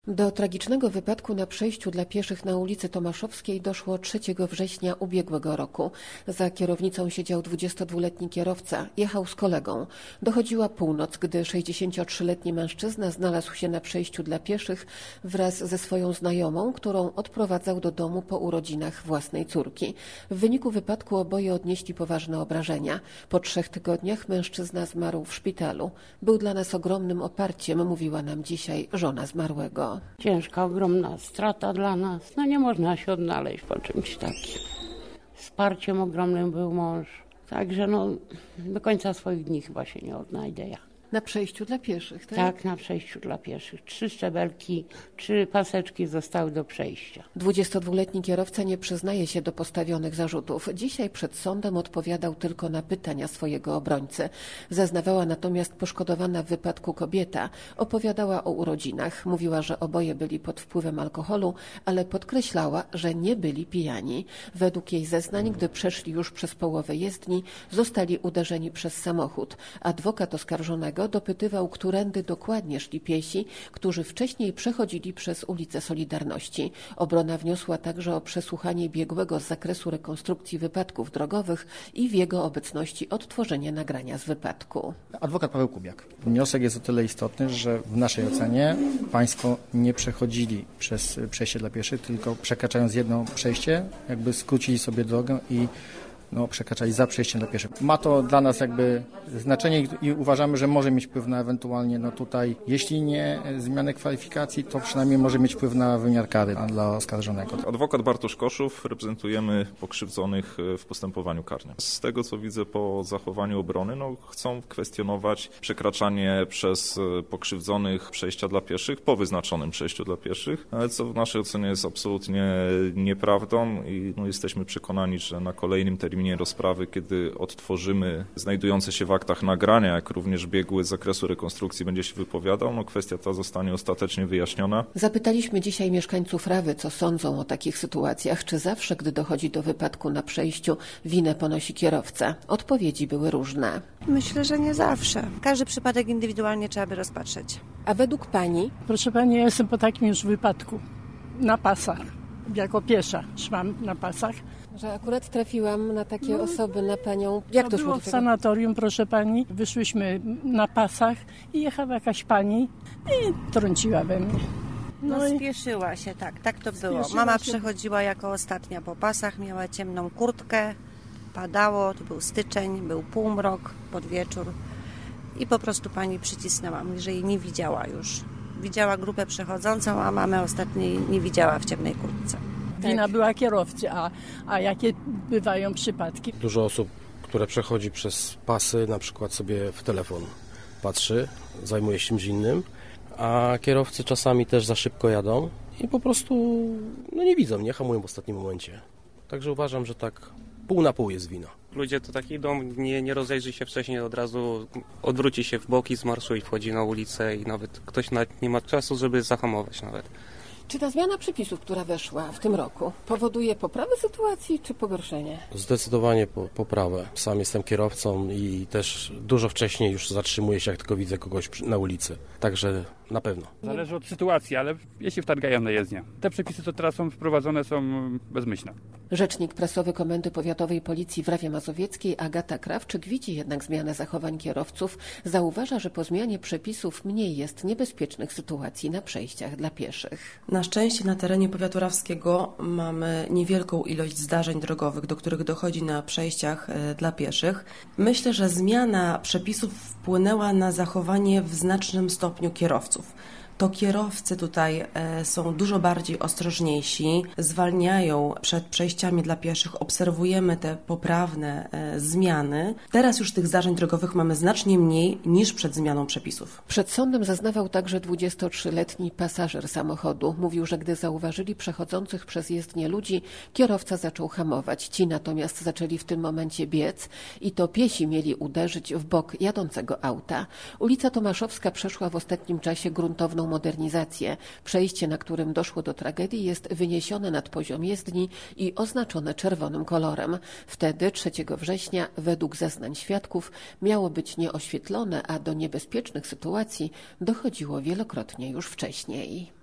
Do tragicznego wypadku na przejściu dla pieszych na ulicy Tomaszowskiej doszło 3 września ubiegłego roku. Za kierownicą siedział 22-letni kierowca. Jechał z kolegą. Dochodziła północ, gdy 63-letni mężczyzna znalazł się na przejściu dla pieszych wraz ze swoją znajomą, którą odprowadzał do domu po urodzinach własnej córki. W wyniku wypadku oboje odnieśli poważne obrażenia. Po 3 tygodniach mężczyzna zmarł w szpitalu. Był dla nas ogromnym oparciem, mówiła nam dzisiaj żona zmarłego. Ciężka, ogromna strata dla nas. Nie można się odnaleźć po czymś takim. Wsparciem ogromnym był mąż. Także do końca swoich dni chyba się nie odnajdę ja. Na przejściu dla pieszych, tak? Tak, na przejściu dla pieszych. 3 szczebelki, 3 paseczki zostały do przejścia. 22-letni kierowca nie przyznaje się do postawionych zarzutów. Dzisiaj przed sądem odpowiadał tylko na pytania swojego obrońcy. Zeznawała natomiast poszkodowana w wypadku kobieta. Opowiadała o urodzinach. Mówiła, że oboje byli pod wpływem alkoholu, ale podkreślała, że nie byli pijani. Według jej zeznań, gdy przeszli już przez połowę jezdni, zostali uderzeni przez samochód. Adwokat oskarżonego dopytywał, którędy dokładnie szli piesi, którzy wcześniej przechodzili przez ulicę Solidarności. Obrona wniosła także o przesłuchanie biegłego z zakresu rekonstrukcji wypadków drogowych i w jego obecności odtworzenie nagrania z wypadku. Adwokat Paweł Kubiak. Wniosek jest o tyle istotny, że w naszej ocenie państwo nie przechodzili przez przejście dla pieszych, tylko przekraczając jedno przejście, jakby skrócili sobie drogę i przekraczali za przejściem dla pieszych. Ma to dla nas jakby znaczenie i uważamy, że może mieć wpływ na ewentualnie tutaj, jeśli nie zmianę kwalifikacji, to przynajmniej może mieć wpływ na wymiar kary dla oskarżonego. Adwokat Bartosz Koszów, reprezentujemy pokrzywdzonych w postępowaniu karnym. Z tego, co widzę po zachowaniu obrony, chcą kwestionować przekraczanie przez pokrzywdzonych przejścia dla pieszych po wyznaczonym przejściu dla pieszych, ale co w naszej ocenie jest absolutnie nieprawdą i jesteśmy przekonani, że na kolejnym terminie rozprawy, kiedy odtworzymy znajdujące się w aktach nagrania, jak również biegły z zakresu rekonstrukcji będzie się wypowiadał, kwestia ta zostanie ostatecznie wyjaśniona. Zapytaliśmy dzisiaj mieszkańców Rawy, co sądzą o takich sytuacjach, czy zawsze, gdy dochodzi do wypadku na przejściu, winę ponosi kierowca. Odpowiedzi były różne. Myślę, że nie zawsze. Każdy przypadek indywidualnie trzeba by rozpatrzeć. A według pani? Proszę pani, ja jestem po takim już wypadku na pasach. Jako piesza szłam na pasach. Że akurat trafiłam na takie osoby, na panią. Jak to było szło? W sanatorium, proszę pani. Wyszłyśmy na pasach i jechała jakaś pani i trąciła we mnie. Spieszyła się, tak to było. Mama przechodziła jako ostatnia po pasach, miała ciemną kurtkę, padało, to był styczeń, był półmrok, pod wieczór i po prostu pani przycisnęła, mówi, że jej nie widziała już. Widziała grupę przechodzącą, a mamę ostatniej nie widziała w ciemnej kurtce. Wina była kierowcy, a jakie bywają przypadki? Dużo osób, które przechodzi przez pasy, na przykład sobie w telefon patrzy, zajmuje się czymś innym, a kierowcy czasami też za szybko jadą i po prostu nie widzą, nie hamują w ostatnim momencie. Także uważam, że tak pół na pół jest wina. Ludzie to tak idą, nie rozejrzy się wcześniej, od razu odwróci się w boki z marszu i wchodzi na ulicę i nawet ktoś nie ma czasu, żeby zahamować nawet. Czy ta zmiana przepisów, która weszła w tym roku, powoduje poprawę sytuacji czy pogorszenie? Zdecydowanie poprawę. Sam jestem kierowcą i też dużo wcześniej już zatrzymuję się, jak tylko widzę kogoś na ulicy. Także na pewno. Zależy od sytuacji, ale jeśli wtargają na jezdnię. Te przepisy, co teraz są wprowadzone, są bezmyślne. Rzecznik prasowy Komendy Powiatowej Policji w Rawie Mazowieckiej Agata Krawczyk widzi jednak zmianę zachowań kierowców. Zauważa, że po zmianie przepisów mniej jest niebezpiecznych sytuacji na przejściach dla pieszych. Na szczęście na terenie powiatu rawskiego mamy niewielką ilość zdarzeń drogowych, do których dochodzi na przejściach dla pieszych. Myślę, że zmiana przepisów wpłynęła na zachowanie w znacznym stopniu kierowców. To kierowcy tutaj są dużo bardziej ostrożniejsi, zwalniają przed przejściami dla pieszych, obserwujemy te poprawne zmiany. Teraz już tych zdarzeń drogowych mamy znacznie mniej niż przed zmianą przepisów. Przed sądem zeznawał także 23-letni pasażer samochodu. Mówił, że gdy zauważyli przechodzących przez jezdnię ludzi, kierowca zaczął hamować. Ci natomiast zaczęli w tym momencie biec i to piesi mieli uderzyć w bok jadącego auta. Ulica Tomaszowska przeszła w ostatnim czasie gruntowną modernizację. Przejście, na którym doszło do tragedii, jest wyniesione nad poziom jezdni i oznaczone czerwonym kolorem. Wtedy, 3 września, według zeznań świadków, miało być nieoświetlone, a do niebezpiecznych sytuacji dochodziło wielokrotnie już wcześniej.